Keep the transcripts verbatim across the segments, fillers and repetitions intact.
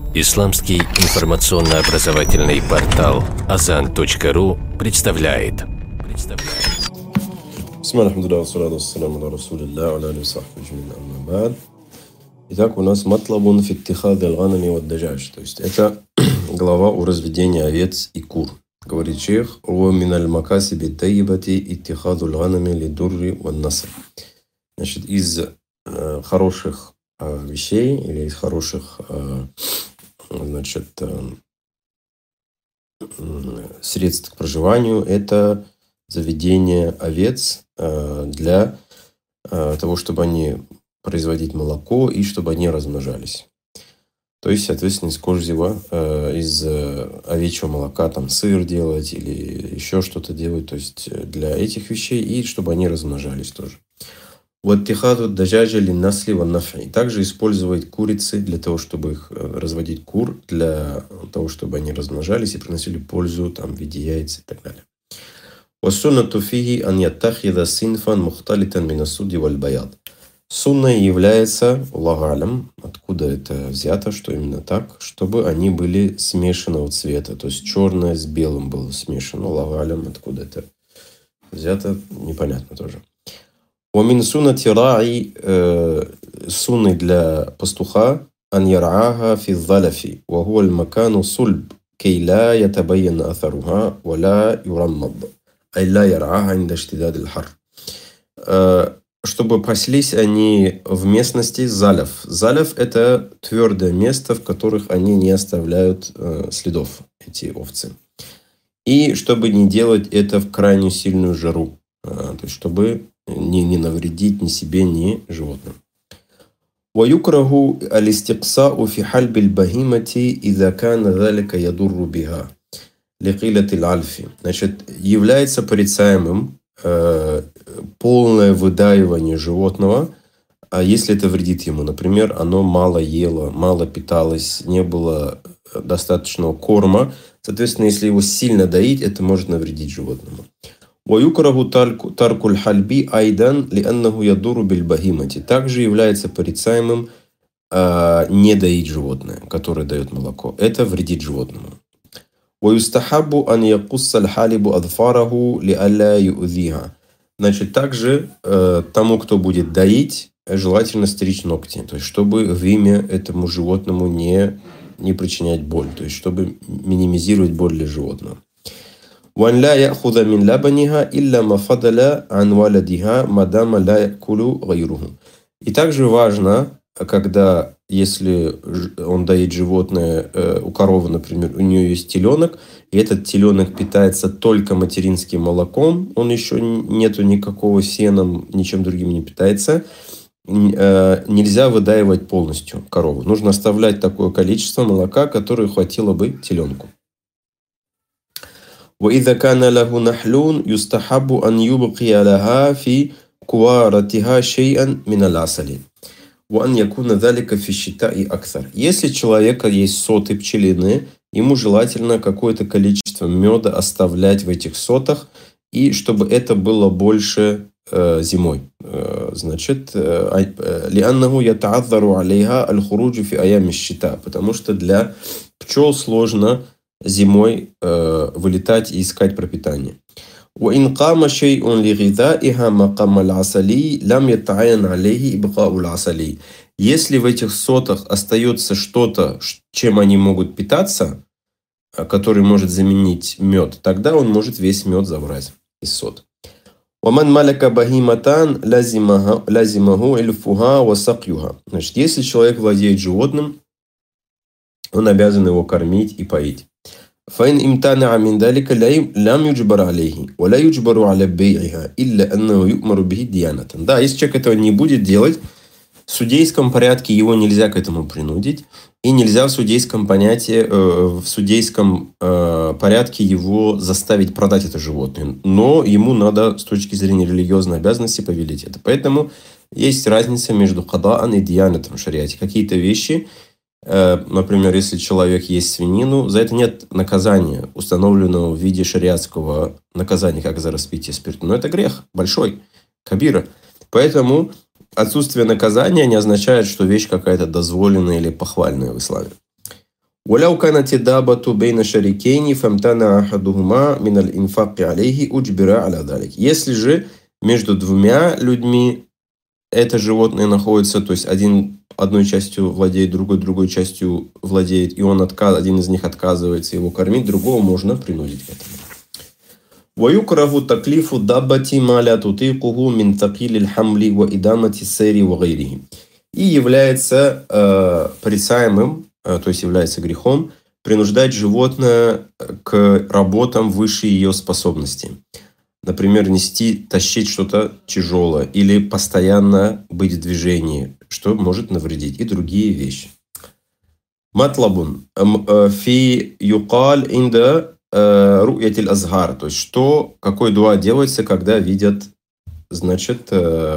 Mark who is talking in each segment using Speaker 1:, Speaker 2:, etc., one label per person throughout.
Speaker 1: Исламский информационно-образовательный портал азан точка ру представляет. представляет.
Speaker 2: Итак, у нас матлабун фи иттихади аль-ганами ва ад-даджаджи. То есть это глава о разведении овец и кур. Говорит шейх: «Ва мин аль-макасиби ат-таййибати иттихаду аль-ганами лид-дурри ван-наср». Значит, из э, хороших э, вещей или из хороших э, значит, э, средств к проживанию это заведение овец э, для э, того, чтобы они производить молоко и чтобы они размножались. То есть, соответственно, из козьего, э, из э, овечьего молока там сыр делать или еще что-то делать, то есть для этих вещей, и чтобы они размножались тоже. Вот тихаду даджаджи линнасли ван нафи. Также использовать курицы для того, чтобы их разводить кур, для того, чтобы они размножались и приносили пользу там, в виде яиц и так далее. Вассуннату фиги ан яттахида синфан мухталитан минасуди валь баяд. Сунной является лагалем, откуда это взято, что именно так, чтобы они были смешанного цвета, то есть черное с белым было смешано. Лагалем, откуда это взято, непонятно тоже. Уамин суннати раи, сунны для пастуха, ан яр'аха фи залафи, ва хуа аль-макану сульб, кей ла ятабайяна атаруха, ва ла юраммад, ай ла яр'аха инда иштидад аль-хар. Чтобы паслись они в местности заляв. Заляв – это твердое место, в которых они не оставляют следов, эти овцы. И чтобы не делать это в крайне сильную жару, то есть чтобы не, не навредить ни себе, ни животным. وَيُكْرَهُ الْإِسْتِقْصَاءُ فِي حَلْبِ الْبَهِيمَةِ إِذَا كَانَ ذَلِكَ يَضُرُّ بِهَا لِقِلَّةِ الْعَلْفِ. Значит, является порицаемым э, полное выдаивание животного, а если это вредит ему. Например, оно мало ело, мало питалось, не было достаточного корма. Соответственно, если его сильно доить, это может навредить животному. وَيُكْرَهُ تَرْكُ الْحَلْبِ أَيْضًا لِأَنَّهُ يَضُرُّ بِالْبَهِيمَةِ. Также является порицаемым э, не доить животное, которое дает молоко. Это вредит животному. وَيُسْتَحَبُّ أَنْ يَقُصَّ الْحَالِبُ أَظْفَارَهُ لِأَلَّا يُؤْذِيهَا. Значит, также э, тому, кто будет доить, желательно стричь ногти, то есть чтобы в имя этому животному не, не причинять боль, то есть чтобы минимизировать боль для животного. وأن لا يأخذ من لبنها إلا ما فضل عن ولدها ما دام لا يأكل غيره. И также важно, когда, если он доит животное, у коровы, например, у нее есть теленок, и этот теленок питается только материнским молоком, он еще нету никакого сена, ничем другим не питается, нельзя выдаивать полностью корову. Нужно оставлять такое количество молока, которое хватило бы теленку. وإذا كان له نحل يستحب أن يبقي لها في كوارتها شيئا من العسل وأن يكون ذلك في الشتاء أكثر. Если у человека есть соты пчелиные, ему желательно какое-то количество меда оставлять в этих сотах, и чтобы это было больше э, зимой. Э, значит, لأنه يتعذر عليها الخروج في أيام الشتاء, потому что для пчел сложно зимой э, вылетать и искать пропитание. وإن قام شيء لغذائها مقام العسل لم يتعين عليه إبقاء العسل. Если в этих сотах остается что-то, чем они могут питаться, который может заменить мед, тогда он может весь мед забрать из сот. ومن ملك بهيمة لازمه لازمه علفها وسقيها. Значит, если человек владеет животным, он обязан его кормить и поить. فإن امتنع من ذلك لم يجبر عليه ولا يجبر على بيعها إلا أنه يؤمر به ديانة. Да, если человек этого не будет делать, в судейском порядке его нельзя к этому принудить, и нельзя в судейском понятии, в судейском порядке его заставить продать это животное. Но ему надо с точки зрения религиозной обязанности повелеть это. Поэтому есть разница между кадаан и диянатом в шариате. Какие-то вещи, например, если человек ест свинину, за это нет наказания, установленного в виде шариатского наказания, как за распитие спирта. Но это грех большой, кабира. Поэтому отсутствие наказания не означает, что вещь какая-то дозволенная или похвальная в исламе. ولو كانت الدابة بين شريكين فامتنع أحدهما من الإنفاق عليه أجبر على ذلك. Если же между двумя людьми это животное находится, то есть один одной частью владеет, другой другой частью владеет, и он отказ, один из них отказывается его кормить, другого можно принудить к этому. ويكره تكليف الدابة ما لا تطيقه من ثقيل الحمل وإدامة السير وغيره. И является э, порицаемым, э, то есть является грехом, принуждать животное к работам выше ее способностей. Например, нести, тащить что-то тяжелое или постоянно быть в движении, что может навредить, и другие вещи. Матлабун фи юкаль инда ру'ятиль азгар, то есть что, какой дуа делается, когда видят, значит,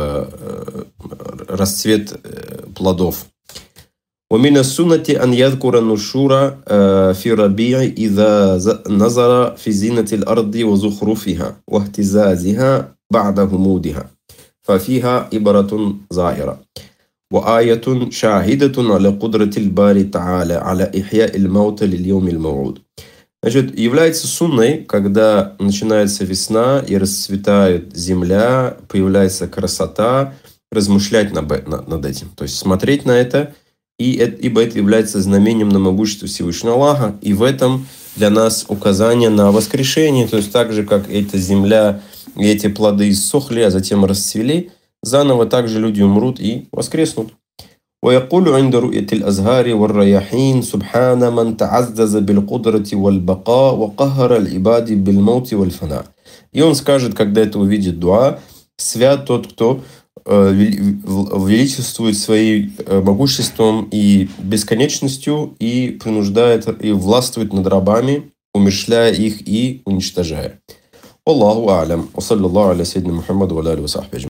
Speaker 2: расцвет плодов. ومن السنة أن يذكر النشور في الربيع إذا نظر في زينة الأرض وزخرفها واهتزازها بعد همودها ففيها إبرة ظاهرة وآية شاهدة على قدرة الباري تعالى على إحياء الموت لليوم الموعود. Значит, является сунной, когда начинается весна и расцветает земля, появляется красота, размышлять над этим, то есть смотреть на это, и это, ибо это является знамением на могущество Всевышнего Аллаха, и в этом для нас указание на воскрешение, то есть так же, как эта земля и эти плоды иссохли, а затем расцвели, заново также люди умрут и воскреснут. ويقول عند رؤية الأزهار والرياحين سبحان من تعزز بالقدرة والبقاء وقهر العباد بالموت والفناء. И он скажет, когда это увидит дуа: свят тот, кто величествует своим могуществом и бесконечностью и принуждает и властвует над рабами, умерщвляя их и уничтожая. Аллаху а'лям. Ва саллаллаху аля сайидина Мухаммаду ва аля алихи ва сахбихи.